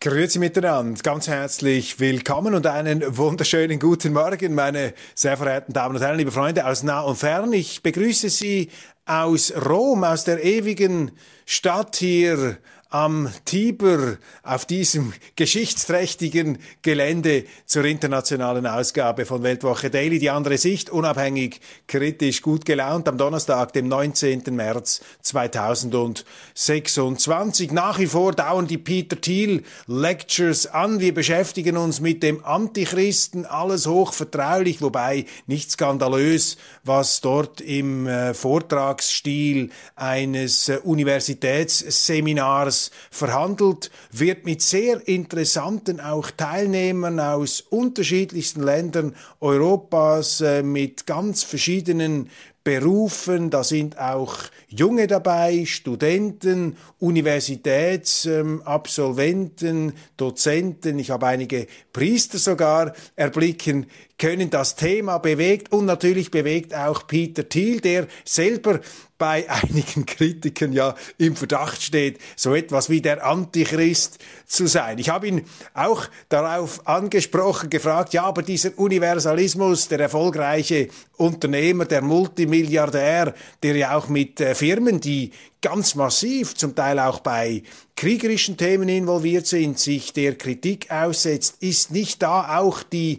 Grüezi miteinander, ganz herzlich willkommen und einen wunderschönen guten Morgen, meine sehr verehrten Damen und Herren, liebe Freunde aus nah und fern. Ich begrüße Sie aus Rom, aus der ewigen Stadt hier am Tiber, auf diesem geschichtsträchtigen Gelände zur internationalen Ausgabe von Weltwoche Daily. Die andere Sicht, unabhängig, kritisch, gut gelaunt, am Donnerstag, dem 19. März 2026. Nach wie vor dauern die Peter Thiel Lectures an. Wir beschäftigen uns mit dem Antichristen, alles hochvertraulich, wobei nicht skandalös, was dort im Vortragsstil eines Universitätsseminars verhandelt wird, mit sehr interessanten auch Teilnehmern aus unterschiedlichsten Ländern Europas, mit ganz verschiedenen Berufen. Da sind auch Junge dabei, Studenten, Universitätsabsolventen, Dozenten. Ich habe einige Priester sogar erblicken können. Das Thema bewegt und natürlich bewegt auch Peter Thiel, der selber bei einigen Kritikern ja im Verdacht steht, so etwas wie der Antichrist zu sein. Ich habe ihn auch darauf angesprochen, gefragt, ja, aber dieser Universalismus, der erfolgreiche Unternehmer, der Multimilliardär, der ja auch mit Firmen, die ganz massiv, zum Teil auch bei kriegerischen Themen involviert sind, sich der Kritik aussetzt, ist nicht da auch die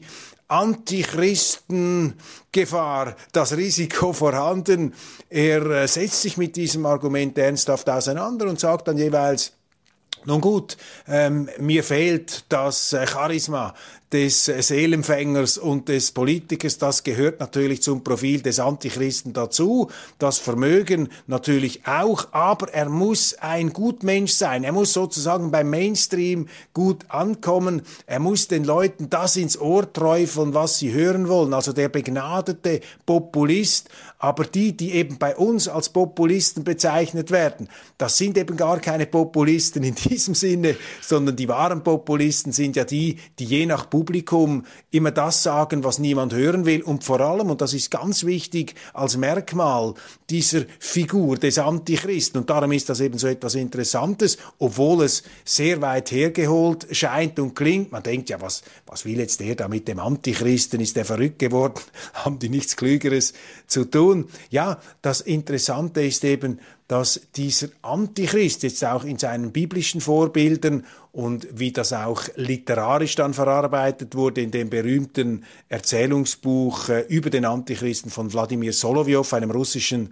Antichristengefahr, das Risiko vorhanden? Er setzt sich mit diesem Argument ernsthaft auseinander und sagt dann jeweils, nun gut, mir fehlt das Charisma des Seelenfängers und des Politikers, das gehört natürlich zum Profil des Antichristen dazu, das Vermögen natürlich auch, aber er muss ein Gutmensch sein, er muss sozusagen beim Mainstream gut ankommen, er muss den Leuten das ins Ohr träufeln, was sie hören wollen, also der begnadete Populist, aber die eben bei uns als Populisten bezeichnet werden, das sind eben gar keine Populisten in diesem Sinne, sondern die wahren Populisten sind ja die je nach Publikum immer das sagen, was niemand hören will und vor allem, und das ist ganz wichtig, als Merkmal dieser Figur des Antichristen, und darum ist das eben so etwas Interessantes, obwohl es sehr weit hergeholt scheint und klingt. Man denkt ja, was will jetzt der da mit dem Antichristen? Ist der verrückt geworden? Haben die nichts Klügeres zu tun? Ja, das Interessante ist eben, dass dieser Antichrist jetzt auch in seinen biblischen Vorbildern und wie das auch literarisch dann verarbeitet wurde in dem berühmten Erzählungsbuch über den Antichristen von Wladimir Solowyov, einem russischen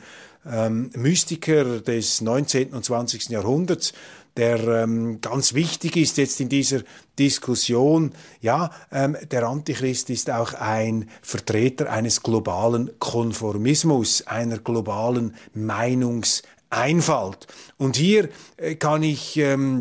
Mystiker des 19. und 20. Jahrhunderts, der ganz wichtig ist jetzt in dieser Diskussion. Ja, der Antichrist ist auch ein Vertreter eines globalen Konformismus, einer globalen Meinungseinfalt. Und hier kann ich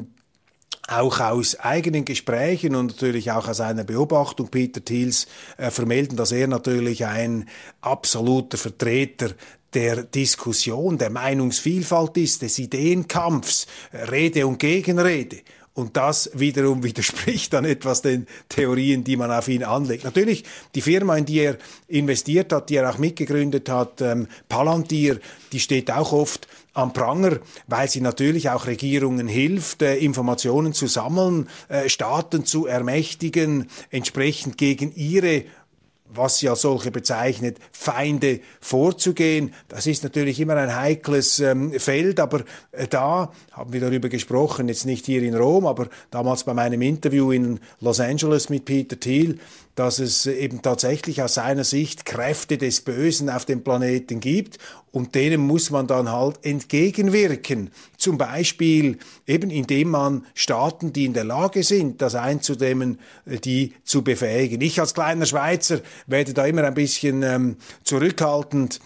auch aus eigenen Gesprächen und natürlich auch aus einer Beobachtung Peter Thiels vermelden, dass er natürlich ein absoluter Vertreter der Diskussion, der Meinungsvielfalt ist, des Ideenkampfs, Rede und Gegenrede. Und das wiederum widerspricht dann etwas den Theorien, die man auf ihn anlegt. Natürlich, die Firma, in die er investiert hat, die er auch mitgegründet hat, Palantir, die steht auch oft am Pranger, weil sie natürlich auch Regierungen hilft, Informationen zu sammeln, Staaten zu ermächtigen, entsprechend gegen ihre, was sie als solche bezeichnet, Feinde vorzugehen. Das ist natürlich immer ein heikles Feld, aber da haben wir darüber gesprochen, jetzt nicht hier in Rom, aber damals bei meinem Interview in Los Angeles mit Peter Thiel, dass es eben tatsächlich aus seiner Sicht Kräfte des Bösen auf dem Planeten gibt und denen muss man dann halt entgegenwirken. Zum Beispiel eben indem man Staaten, die in der Lage sind, das einzudämmen, die zu befähigen. Ich als kleiner Schweizer werde da immer ein bisschen zurückhaltend,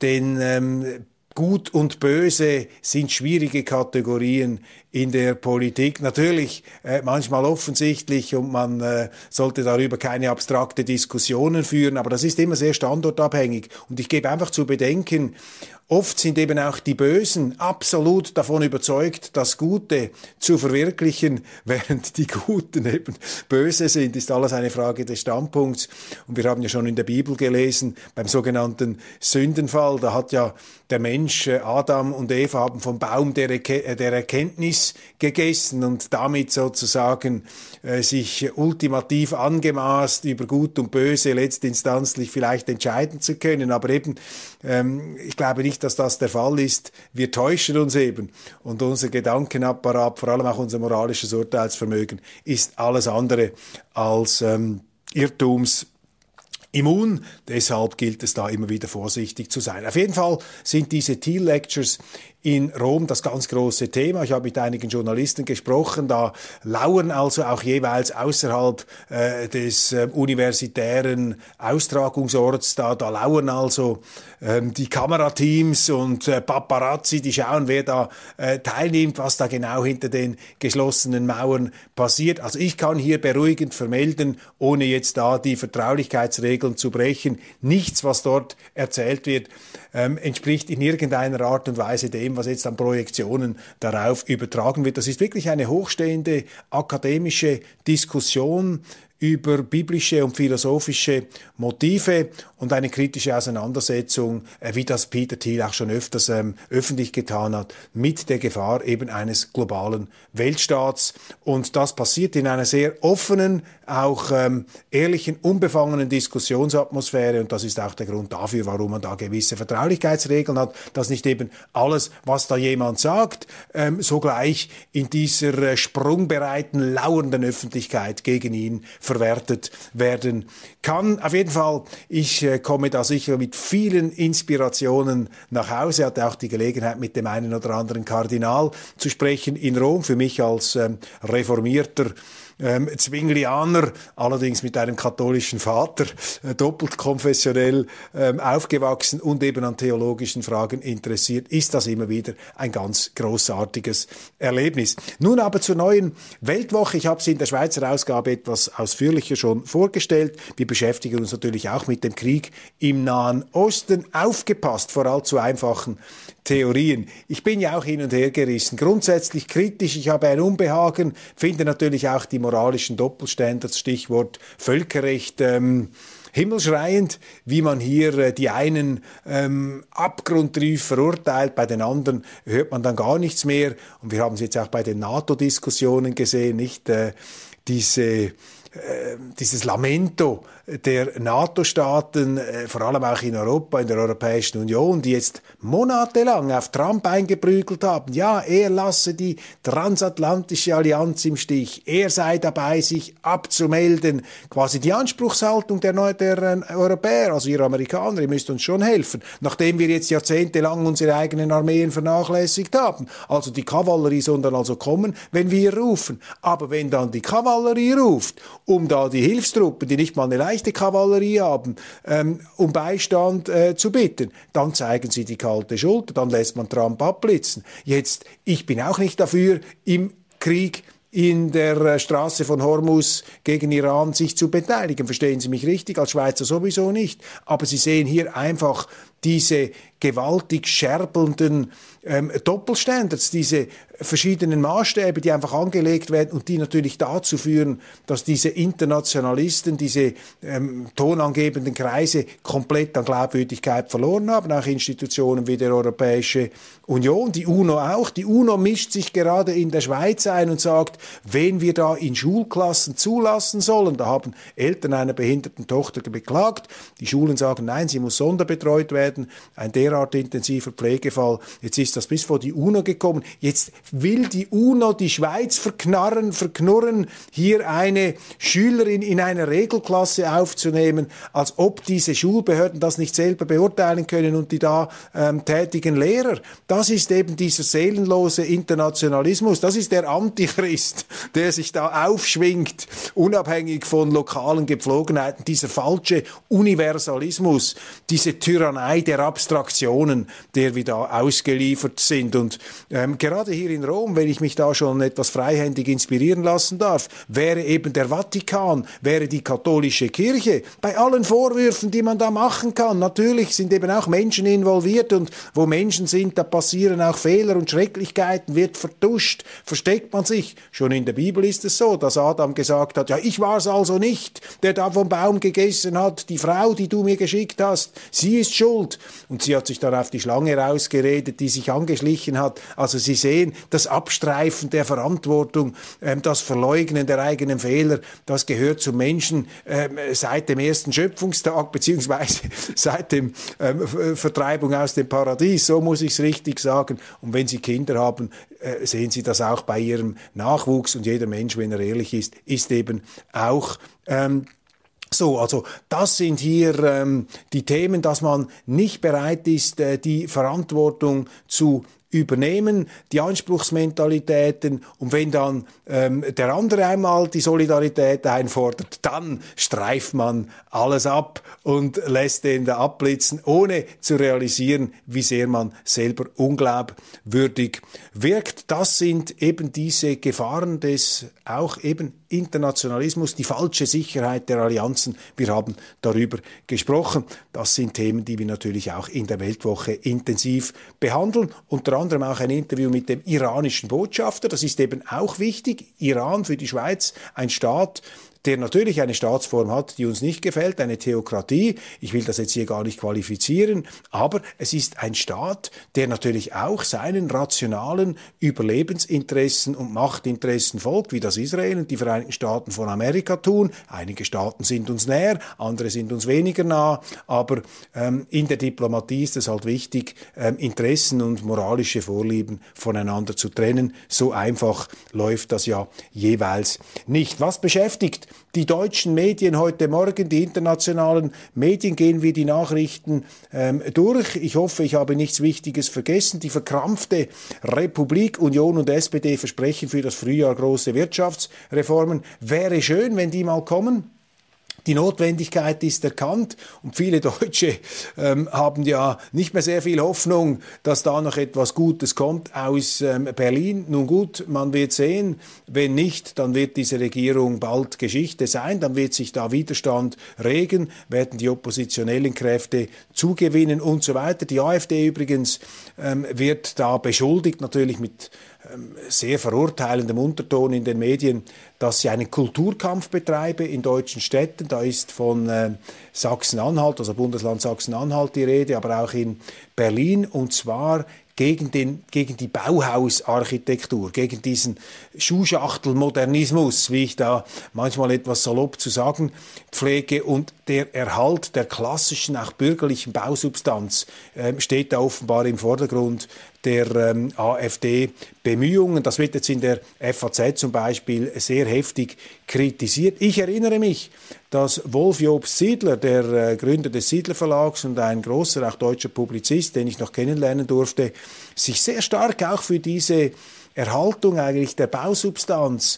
denn Gut und Böse sind schwierige Kategorien in der Politik. Natürlich manchmal offensichtlich und man sollte darüber keine abstrakte Diskussionen führen, aber das ist immer sehr standortabhängig. Und ich gebe einfach zu bedenken, oft sind eben auch die Bösen absolut davon überzeugt, das Gute zu verwirklichen, während die Guten eben böse sind, ist alles eine Frage des Standpunkts. Und wir haben ja schon in der Bibel gelesen, beim sogenannten Sündenfall, da hat ja der Mensch, Adam und Eva haben vom Baum der Erkenntnis Eis gegessen und damit sozusagen sich ultimativ angemaßt, über Gut und Böse letztinstanzlich vielleicht entscheiden zu können. Aber eben, ich glaube nicht, dass das der Fall ist. Wir täuschen uns eben. Und unser Gedankenapparat, vor allem auch unser moralisches Urteilsvermögen, ist alles andere als irrtumsimmun. Deshalb gilt es da immer wieder vorsichtig zu sein. Auf jeden Fall sind diese Thiel Lectures in Rom das ganz große Thema. Ich habe mit einigen Journalisten gesprochen, da lauern also auch jeweils außerhalb des universitären Austragungsorts, da lauern also die Kamerateams und Paparazzi, die schauen, wer da teilnimmt, was da genau hinter den geschlossenen Mauern passiert. Also ich kann hier beruhigend vermelden, ohne jetzt da die Vertraulichkeitsregeln zu brechen, nichts, was dort erzählt wird, entspricht in irgendeiner Art und Weise dem, was jetzt an Projektionen darauf übertragen wird. Das ist wirklich eine hochstehende akademische Diskussion über biblische und philosophische Motive und eine kritische Auseinandersetzung, wie das Peter Thiel auch schon öfters öffentlich getan hat, mit der Gefahr eben eines globalen Weltstaats. Und das passiert in einer sehr offenen, auch ehrlichen, unbefangenen Diskussionsatmosphäre. Und das ist auch der Grund dafür, warum man da gewisse Vertraulichkeitsregeln hat, dass nicht eben alles, was da jemand sagt, sogleich in dieser sprungbereiten, lauernden Öffentlichkeit gegen ihn verwertet werden kann. Auf jeden Fall, ich komme da sicher mit vielen Inspirationen nach Hause, hatte auch die Gelegenheit, mit dem einen oder anderen Kardinal zu sprechen in Rom, für mich als reformierter Zwinglianer, allerdings mit einem katholischen Vater, doppelt konfessionell aufgewachsen und eben an theologischen Fragen interessiert, ist das immer wieder ein ganz großartiges Erlebnis. Nun aber zur neuen Weltwoche. Ich habe sie in der Schweizer Ausgabe etwas ausführlicher schon vorgestellt. Wir beschäftigen uns natürlich auch mit dem Krieg im Nahen Osten. Aufgepasst vor allzu einfachen Theorien. Ich bin ja auch hin und her gerissen. Grundsätzlich kritisch. Ich habe ein Unbehagen, finde natürlich auch die moralischen Doppelstandards, Stichwort Völkerrecht, himmelschreiend, wie man hier die einen abgrundtief verurteilt, bei den anderen hört man dann gar nichts mehr. Und wir haben es jetzt auch bei den NATO-Diskussionen gesehen, nicht dieses Lamento der NATO-Staaten, vor allem auch in Europa, in der Europäischen Union, die jetzt monatelang auf Trump eingeprügelt haben. Ja, er lasse die transatlantische Allianz im Stich. Er sei dabei, sich abzumelden. Quasi die Anspruchshaltung der Europäer, also ihr Amerikaner, ihr müsst uns schon helfen, nachdem wir jetzt jahrzehntelang unsere eigenen Armeen vernachlässigt haben. Also die Kavallerie soll dann also kommen, wenn wir rufen. Aber wenn dann die Kavallerie ruft, um da die Hilfstruppen, die nicht mal eine leichte Kavallerie haben, um Beistand zu bitten, dann zeigen sie die kalte Schulter, dann lässt man Trump abblitzen. Jetzt, ich bin auch nicht dafür, im Krieg in der Straße von Hormuz gegen Iran sich zu beteiligen. Verstehen Sie mich richtig, als Schweizer sowieso nicht. Aber Sie sehen hier einfach diese gewaltig scherbelnden Doppelstandards, diese verschiedenen Maßstäbe, die einfach angelegt werden und die natürlich dazu führen, dass diese Internationalisten, diese tonangebenden Kreise komplett an Glaubwürdigkeit verloren haben, auch Institutionen wie der Europäische Union, die UNO auch. Die UNO mischt sich gerade in der Schweiz ein und sagt, wen wir da in Schulklassen zulassen sollen. Da haben Eltern einer behinderten Tochter beklagt. Die Schulen sagen, nein, sie muss sonderbetreut werden. Ein derart intensiver Pflegefall. Jetzt ist das bis vor die UNO gekommen. Jetzt will die UNO die Schweiz verknurren, hier eine Schülerin in einer Regelklasse aufzunehmen, als ob diese Schulbehörden das nicht selber beurteilen können und die da tätigen Lehrer. Das ist eben dieser seelenlose Internationalismus. Das ist der Antichrist, der sich da aufschwingt, unabhängig von lokalen Gepflogenheiten. Dieser falsche Universalismus, diese Tyrannei der Abstraktionen, der wir da ausgeliefert sind. Und gerade hier in Rom, wenn ich mich da schon etwas freihändig inspirieren lassen darf, wäre eben der Vatikan, wäre die katholische Kirche, bei allen Vorwürfen, die man da machen kann. Natürlich sind eben auch Menschen involviert und wo Menschen sind, da passieren auch Fehler und Schrecklichkeiten, wird vertuscht, versteckt man sich. Schon in der Bibel ist es so, dass Adam gesagt hat, ja, ich war es also nicht, der da vom Baum gegessen hat, die Frau, die du mir geschickt hast, sie ist schuld. Und sie hat sich dann auf die Schlange rausgeredet, die sich angeschlichen hat. Also Sie sehen, das Abstreifen der Verantwortung, das Verleugnen der eigenen Fehler, das gehört zum Menschen seit dem ersten Schöpfungstag, beziehungsweise seit dem Vertreibung aus dem Paradies, so muss ich es richtig sagen. Und wenn Sie Kinder haben, sehen Sie das auch bei Ihrem Nachwuchs, und jeder Mensch, wenn er ehrlich ist eben auch so. Also das sind hier die Themen, dass man nicht bereit ist, die Verantwortung zu übernehmen, die Anspruchsmentalitäten, und wenn dann der andere einmal die Solidarität einfordert, dann streift man alles ab und lässt den da abblitzen, ohne zu realisieren, wie sehr man selber unglaubwürdig wirkt. Das sind eben diese Gefahren des auch eben Internationalismus, die falsche Sicherheit der Allianzen. Wir haben darüber gesprochen. Das sind Themen, die wir natürlich auch in der Weltwoche intensiv behandeln. Unter anderem auch ein Interview mit dem iranischen Botschafter. Das ist eben auch wichtig. Iran für die Schweiz, ein Staat, der natürlich eine Staatsform hat, die uns nicht gefällt, eine Theokratie. Ich will das jetzt hier gar nicht qualifizieren, aber es ist ein Staat, der natürlich auch seinen rationalen Überlebensinteressen und Machtinteressen folgt, wie das Israel und die Vereinigten Staaten von Amerika tun. Einige Staaten sind uns näher, andere sind uns weniger nah, aber in der Diplomatie ist es halt wichtig, Interessen und moralische Vorlieben voneinander zu trennen. So einfach läuft das ja jeweils nicht. Was beschäftigt die deutschen Medien heute Morgen, die internationalen Medien? Gehen wir die Nachrichten durch. Ich hoffe, ich habe nichts Wichtiges vergessen. Die verkrampfte Republik, Union und SPD versprechen für das Frühjahr große Wirtschaftsreformen. Wäre schön, wenn die mal kommen. Die Notwendigkeit ist erkannt, und viele Deutsche haben ja nicht mehr sehr viel Hoffnung, dass da noch etwas Gutes kommt aus Berlin. Nun gut, man wird sehen. Wenn nicht, dann wird diese Regierung bald Geschichte sein. Dann wird sich da Widerstand regen, werden die oppositionellen Kräfte zugewinnen und so weiter. Die AfD übrigens wird da beschuldigt, natürlich mit sehr verurteilendem Unterton in den Medien, dass sie einen Kulturkampf betreibe in deutschen Städten. Da ist von Sachsen-Anhalt, also Bundesland Sachsen-Anhalt die Rede, aber auch in Berlin, und zwar gegen die Bauhausarchitektur, gegen diesen Schuhschachtelmodernismus, wie ich da manchmal etwas salopp zu sagen pflege, und der Erhalt der klassischen, auch bürgerlichen Bausubstanz steht da offenbar im Vordergrund der AfD-Bemühungen. Das wird jetzt in der FAZ zum Beispiel sehr heftig kritisiert. Ich erinnere mich, dass Wolf Jobst Siedler, der Gründer des Siedler Verlags und ein großer, auch deutscher Publizist, den ich noch kennenlernen durfte, sich sehr stark auch für diese Erhaltung eigentlich der Bausubstanz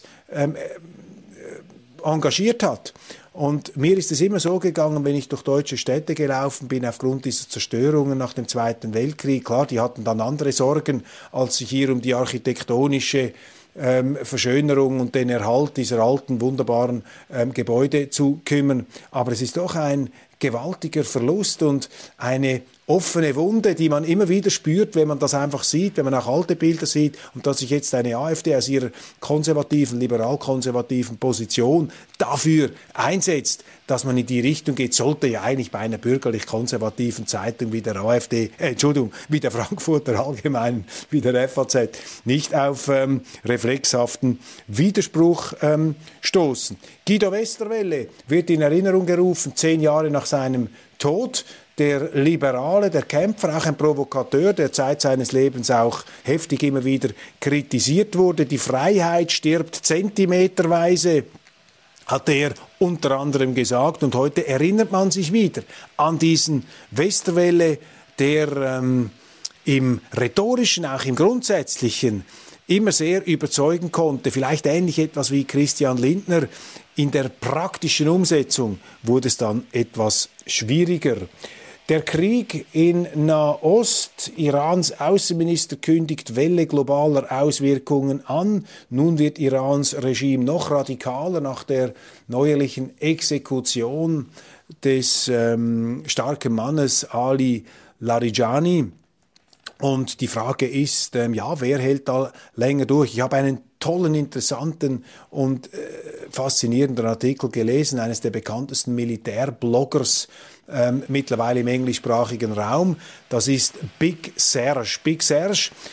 engagiert hat. Und mir ist es immer so gegangen, wenn ich durch deutsche Städte gelaufen bin, aufgrund dieser Zerstörungen nach dem Zweiten Weltkrieg. Klar, die hatten dann andere Sorgen, als sich hier um die architektonische Verschönerung und den Erhalt dieser alten, wunderbaren Gebäude zu kümmern. Aber es ist doch ein gewaltiger Verlust und eine offene Wunde, die man immer wieder spürt, wenn man das einfach sieht, wenn man auch alte Bilder sieht, und dass sich jetzt eine AfD aus ihrer konservativen, liberal-konservativen Position dafür einsetzt, dass man in die Richtung geht, sollte ja eigentlich bei einer bürgerlich-konservativen Zeitung wie der wie der Frankfurter Allgemeinen, wie der FAZ, nicht auf reflexhaften Widerspruch stoßen. Guido Westerwelle wird in Erinnerung gerufen, 10 Jahre nach seinem Tod. Der Liberale, der Kämpfer, auch ein Provokateur, der Zeit seines Lebens auch heftig immer wieder kritisiert wurde. Die Freiheit stirbt zentimeterweise, hat er unter anderem gesagt. Und heute erinnert man sich wieder an diesen Westerwelle, der im Rhetorischen, auch im Grundsätzlichen immer sehr überzeugen konnte. Vielleicht ähnlich etwas wie Christian Lindner. In der praktischen Umsetzung wurde es dann etwas schwieriger. Der Krieg in Nahost, Irans Außenminister kündigt Welle globaler Auswirkungen an. Nun wird Irans Regime noch radikaler nach der neuerlichen Exekution des starken Mannes Ali Larijani. Und die Frage ist, wer hält da länger durch? Ich habe einen tollen, interessanten und faszinierenden Artikel gelesen, eines der bekanntesten Militärbloggers mittlerweile im englischsprachigen Raum. Das ist Big Serge. Big Serge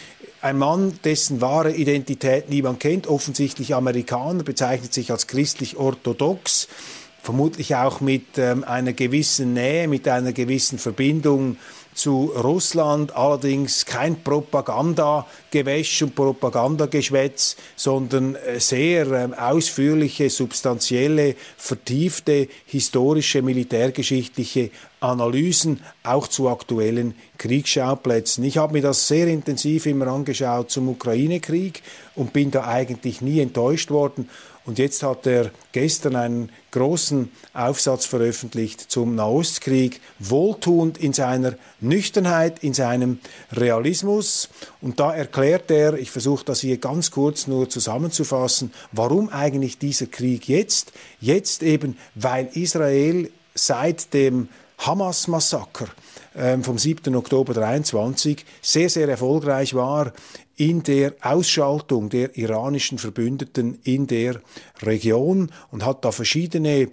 ein Mann, dessen wahre Identität niemand kennt, offensichtlich Amerikaner, bezeichnet sich als christlich-orthodox, vermutlich auch mit einer gewissen Nähe, mit einer gewissen Verbindung zu Russland, allerdings kein Propagandagewäsch und Propagandageschwätz, sondern sehr ausführliche, substanzielle, vertiefte, historische, militärgeschichtliche Analysen, auch zu aktuellen Kriegsschauplätzen. Ich habe mir das sehr intensiv immer angeschaut zum Ukraine-Krieg und bin da eigentlich nie enttäuscht worden. Und jetzt hat er gestern einen großen Aufsatz veröffentlicht zum Nahostkrieg, wohltuend in seiner Nüchternheit, in seinem Realismus. Und da erklärt er, ich versuche das hier ganz kurz nur zusammenzufassen, warum eigentlich dieser Krieg jetzt? Jetzt eben, weil Israel seit dem Hamas-Massaker vom 7. Oktober 23 sehr, sehr erfolgreich war in der Ausschaltung der iranischen Verbündeten in der Region und hat da verschiedene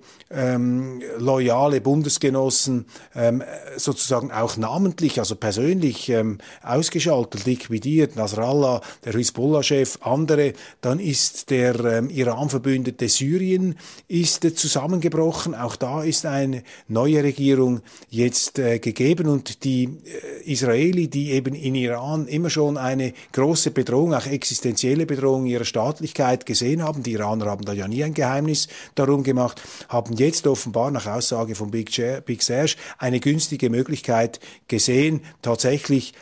loyale Bundesgenossen sozusagen auch namentlich, also persönlich ausgeschaltet, liquidiert. Nasrallah, der Hisbollah-Chef, andere. Dann ist der Iran-Verbündete Syrien ist zusammengebrochen. Auch da ist eine neue Regierung jetzt gegeben und die Israeli, die eben in Iran immer schon eine große Bedrohung, auch existenzielle Bedrohung ihrer Staatlichkeit gesehen haben. Die Iraner haben da ja nie ein Geheimnis darum gemacht, haben jetzt offenbar nach Aussage von Big Serge eine günstige Möglichkeit gesehen, tatsächlich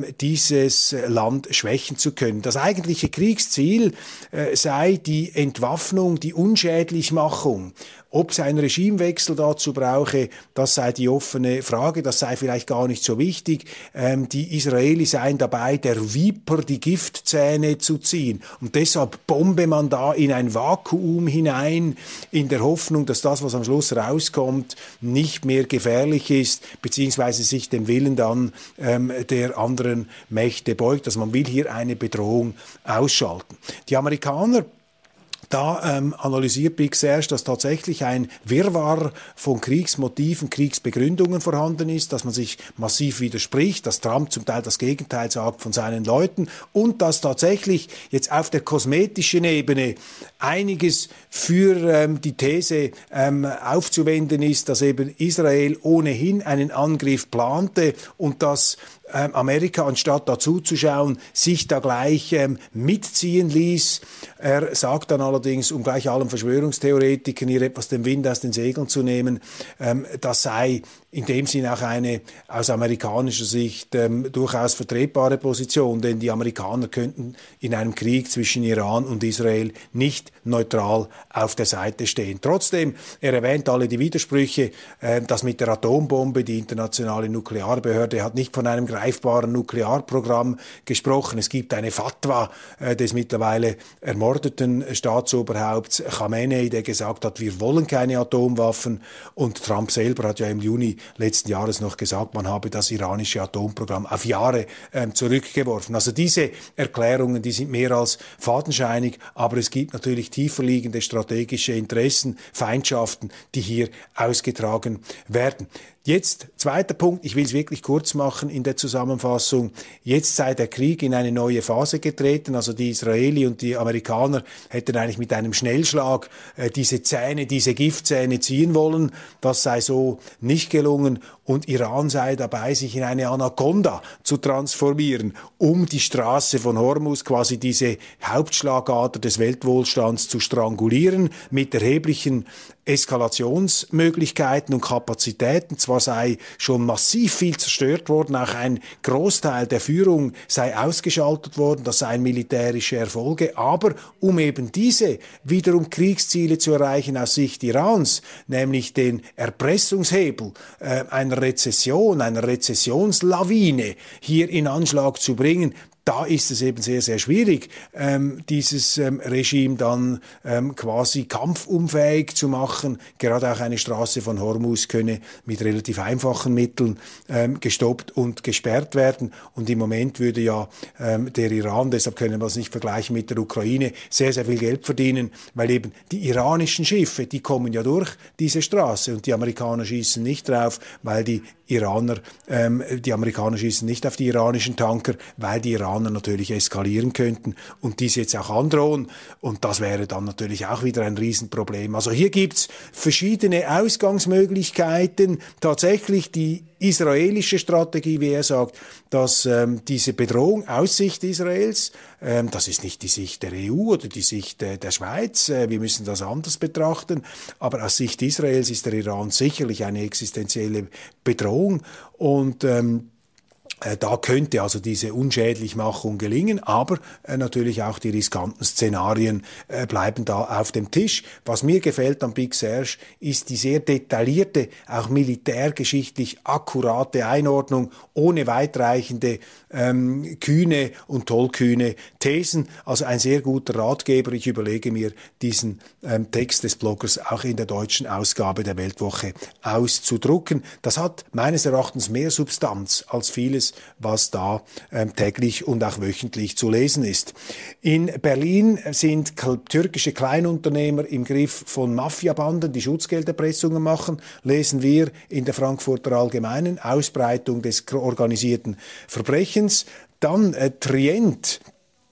dieses Land schwächen zu können. Das eigentliche Kriegsziel sei die Entwaffnung, die Unschädlichmachung. Ob es einen Regimewechsel dazu brauche, das sei die offene Frage, das sei vielleicht gar nicht so wichtig. Die Israelis seien dabei, der Viper die Giftzähne zu ziehen. Und deshalb bombe man da in ein Vakuum hinein, in der Hoffnung, dass das, was am Schluss rauskommt, nicht mehr gefährlich ist, beziehungsweise sich dem Willen dann der anderen Mächte beugt. Also man will hier eine Bedrohung ausschalten. Die Amerikaner, da analysiert Big Serge, dass tatsächlich ein Wirrwarr von Kriegsmotiven, Kriegsbegründungen vorhanden ist, dass man sich massiv widerspricht, dass Trump zum Teil das Gegenteil sagt von seinen Leuten und dass tatsächlich jetzt auf der kosmetischen Ebene einiges für die These aufzuwenden ist, dass eben Israel ohnehin einen Angriff plante und dass Amerika, anstatt dazu zu schauen, sich da gleich mitziehen ließ. Er sagt dann allerdings, um gleich allen Verschwörungstheoretikern hier etwas den Wind aus den Segeln zu nehmen, das sei in dem Sinn auch eine aus amerikanischer Sicht durchaus vertretbare Position, denn die Amerikaner könnten in einem Krieg zwischen Iran und Israel nicht neutral auf der Seite stehen. Trotzdem, er erwähnt alle die Widersprüche, das mit der Atombombe, die internationale Nuklearbehörde hat nicht von einem greifbaren Nuklearprogramm gesprochen. Es gibt eine Fatwa des mittlerweile ermordeten Staatsoberhaupts Khamenei, der gesagt hat, wir wollen keine Atomwaffen, und Trump selber hat ja im Juni letzten Jahres noch gesagt, man habe das iranische Atomprogramm auf Jahre zurückgeworfen. Also diese Erklärungen, die sind mehr als fadenscheinig, aber es gibt natürlich tiefer liegende strategische Interessen, Feindschaften, die hier ausgetragen werden. Jetzt, zweiter Punkt, ich will es wirklich kurz machen in der Zusammenfassung. Jetzt sei der Krieg in eine neue Phase getreten, also die Israeli und die Amerikaner hätten eigentlich mit einem Schnellschlag diese Giftzähne ziehen wollen. Das sei so nicht gelungen und Iran sei dabei, sich in eine Anaconda zu transformieren, um die Straße von Hormuz, quasi diese Hauptschlagader des Weltwohlstands, zu strangulieren mit erheblichen Eskalationsmöglichkeiten und Kapazitäten. Zwar sei schon massiv viel zerstört worden, auch ein Großteil der Führung sei ausgeschaltet worden, das seien militärische Erfolge, aber um eben diese wiederum Kriegsziele zu erreichen aus Sicht Irans, nämlich den Erpressungshebel einer Rezession, einer Rezessionslawine hier in Anschlag zu bringen, da ist es eben sehr, sehr schwierig, dieses Regime dann quasi kampfunfähig zu machen. Gerade auch eine Straße von Hormuz könne mit relativ einfachen Mitteln gestoppt und gesperrt werden. Und im Moment würde ja der Iran, deshalb können wir es nicht vergleichen mit der Ukraine, sehr, sehr viel Geld verdienen, weil eben die iranischen Schiffe, die kommen ja durch diese Straße und die Amerikaner schießen nicht drauf, weil die Amerikaner schießen nicht auf die iranischen Tanker, weil die Iraner Iraner natürlich eskalieren könnten und dies jetzt auch androhen. Und das wäre dann natürlich auch wieder ein Riesenproblem. Also hier gibt's verschiedene Ausgangsmöglichkeiten. Tatsächlich die israelische Strategie, wie er sagt, dass diese Bedrohung aus Sicht Israels, das ist nicht die Sicht der EU oder die Sicht der Schweiz, wir müssen das anders betrachten, aber aus Sicht Israels ist der Iran sicherlich eine existenzielle Bedrohung und da könnte also diese Unschädlichmachung gelingen, aber natürlich auch die riskanten Szenarien bleiben da auf dem Tisch. Was mir gefällt am Big Serge ist die sehr detaillierte, auch militärgeschichtlich akkurate Einordnung, ohne weitreichende kühne und tollkühne Thesen. Also ein sehr guter Ratgeber. Ich überlege mir, diesen Text des Bloggers auch in der deutschen Ausgabe der Weltwoche auszudrucken. Das hat meines Erachtens mehr Substanz als vieles, was da täglich und auch wöchentlich zu lesen ist. In Berlin sind türkische Kleinunternehmer im Griff von Mafiabanden, die Schutzgelderpressungen machen, lesen wir in der Frankfurter Allgemeinen, Ausbreitung des organisierten Verbrechens. Dann Trient.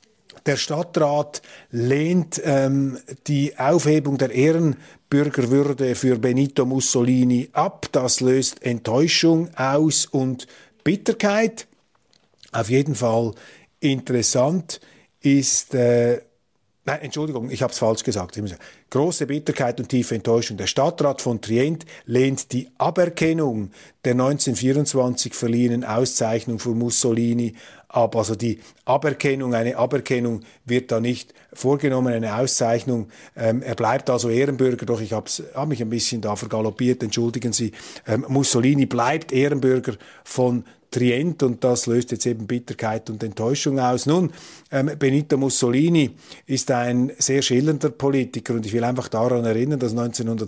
Der Stadtrat lehnt die Aufhebung der Ehrenbürgerwürde für Benito Mussolini ab. Das löst Enttäuschung aus und Bitterkeit. Auf jeden Fall interessant ist, nein, Entschuldigung, ich habe es falsch gesagt. Große Bitterkeit und tiefe Enttäuschung. Der Stadtrat von Trient lehnt die Aberkennung der 1924 verliehenen Auszeichnung für Mussolini ab. Also die Aberkennung, eine Aberkennung wird da nicht vorgenommen, eine Auszeichnung. Er bleibt also Ehrenbürger, doch ich habe mich ein bisschen da vergaloppiert, entschuldigen Sie. Mussolini bleibt Ehrenbürger von Trient und das löst jetzt eben Bitterkeit und Enttäuschung aus. Nun, Benito Mussolini ist ein sehr schillernder Politiker und ich will einfach daran erinnern, dass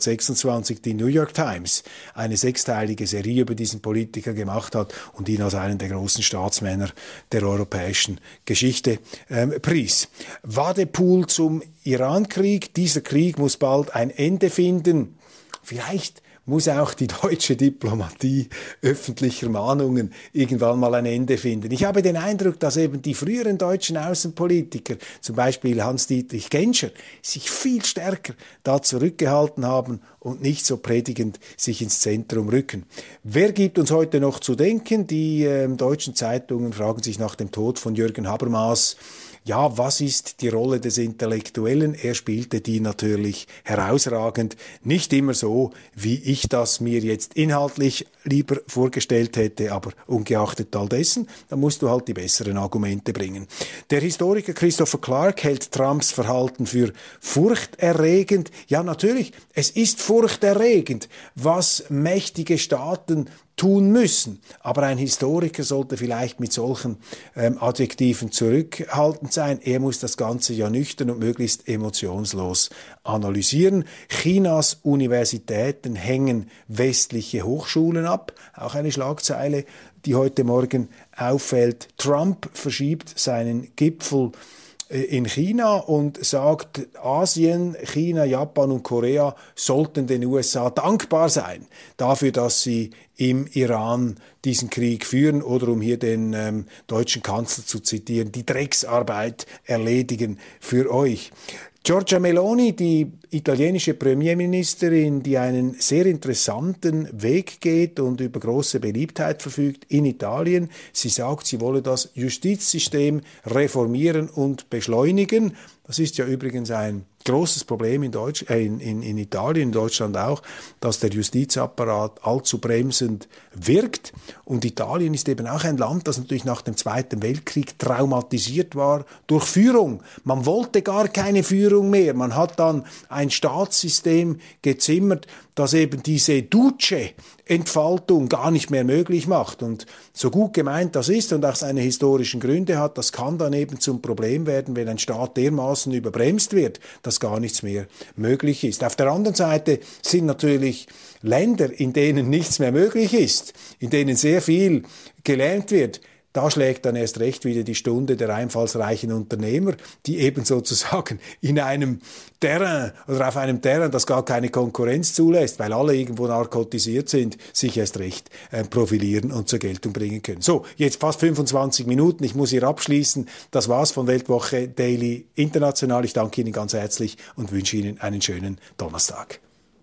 1926 die New York Times eine 6-teilige Serie über diesen Politiker gemacht hat und ihn als einen der großen Staatsmänner der europäischen Geschichte pries. Wadepool zum Irankrieg. Dieser Krieg muss bald ein Ende finden. Vielleicht muss auch die deutsche Diplomatie öffentlicher Mahnungen irgendwann mal ein Ende finden. Ich habe den Eindruck, dass eben die früheren deutschen Außenpolitiker, zum Beispiel Hans-Dietrich Genscher, sich viel stärker da zurückgehalten haben und nicht so predigend sich ins Zentrum rücken. Wer gibt uns heute noch zu denken? Die deutschen Zeitungen fragen sich nach dem Tod von Jürgen Habermas, ja, was ist die Rolle des Intellektuellen? Er spielte die natürlich herausragend, nicht immer so, wie ich das mir jetzt inhaltlich lieber vorgestellt hätte, aber ungeachtet all dessen, da musst du halt die besseren Argumente bringen. Der Historiker Christopher Clark hält Trumps Verhalten für furchterregend. Ja, natürlich, es ist furchterregend, was mächtige Staaten tun müssen. Aber ein Historiker sollte vielleicht mit solchen Adjektiven zurückhaltend sein. Er muss das Ganze ja nüchtern und möglichst emotionslos analysieren. Chinas Universitäten hängen westliche Hochschulen ab. Auch eine Schlagzeile, die heute Morgen auffällt. Trump verschiebt seinen Gipfel in China und sagt, Asien, China, Japan und Korea sollten den USA dankbar sein dafür, dass sie im Iran diesen Krieg führen oder, um hier den deutschen Kanzler zu zitieren, die Drecksarbeit erledigen für euch. Giorgia Meloni, die italienische Premierministerin, die einen sehr interessanten Weg geht und über große Beliebtheit verfügt in Italien. Sie sagt, sie wolle das Justizsystem reformieren und beschleunigen. Das ist ja übrigens ein großes Problem in Italien, in Deutschland auch, dass der Justizapparat allzu bremsend wirkt. Und Italien ist eben auch ein Land, das natürlich nach dem Zweiten Weltkrieg traumatisiert war durch Führung. Man wollte gar keine Führung mehr. Man hat dann ein Staatssystem gezimmert, das eben diese Duce-Entfaltung gar nicht mehr möglich macht. Und so gut gemeint das ist und auch seine historischen Gründe hat, das kann dann eben zum Problem werden, wenn ein Staat dermaßen überbremst wird, dass gar nichts mehr möglich ist. Auf der anderen Seite sind natürlich Länder, in denen nichts mehr möglich ist, in denen sehr viel gelernt wird, da schlägt dann erst recht wieder die Stunde der einfallsreichen Unternehmer, die eben sozusagen in einem Terrain oder auf einem Terrain, das gar keine Konkurrenz zulässt, weil alle irgendwo narkotisiert sind, sich erst recht profilieren und zur Geltung bringen können. So, jetzt fast 25 Minuten, ich muss hier abschließen. Das war's von Weltwoche Daily International. Ich danke Ihnen ganz herzlich und wünsche Ihnen einen schönen Donnerstag.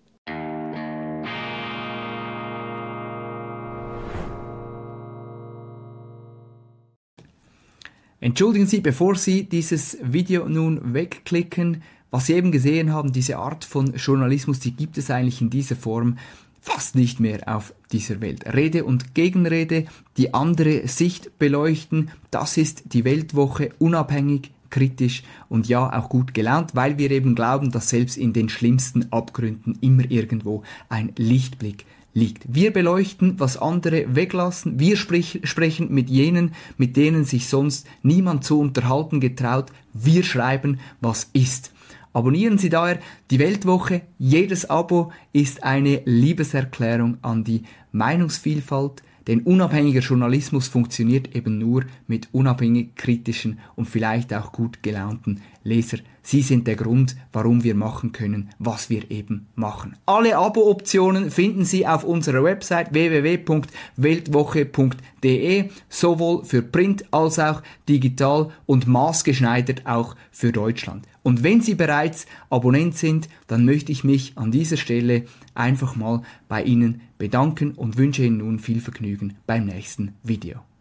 Entschuldigen Sie, bevor Sie dieses Video nun wegklicken, was Sie eben gesehen haben, diese Art von Journalismus, die gibt es eigentlich in dieser Form fast nicht mehr auf dieser Welt. Rede und Gegenrede, die andere Sicht beleuchten, das ist die Weltwoche, unabhängig, kritisch und ja, auch gut gelaunt, weil wir eben glauben, dass selbst in den schlimmsten Abgründen immer irgendwo ein Lichtblick liegt. Wir beleuchten, was andere weglassen. Wir sprechen mit jenen, mit denen sich sonst niemand zu unterhalten getraut. Wir schreiben, was ist. Abonnieren Sie daher die Weltwoche. Jedes Abo ist eine Liebeserklärung an die Meinungsvielfalt. Denn unabhängiger Journalismus funktioniert eben nur mit unabhängig kritischen und vielleicht auch gut gelaunten Leser. Sie sind der Grund, warum wir machen können, was wir eben machen. Alle Abo-Optionen finden Sie auf unserer Website www.weltwoche.de, sowohl für Print als auch digital und maßgeschneidert auch für Deutschland. Und wenn Sie bereits Abonnent sind, dann möchte ich mich an dieser Stelle einfach mal bei Ihnen bedanken und wünsche Ihnen nun viel Vergnügen beim nächsten Video.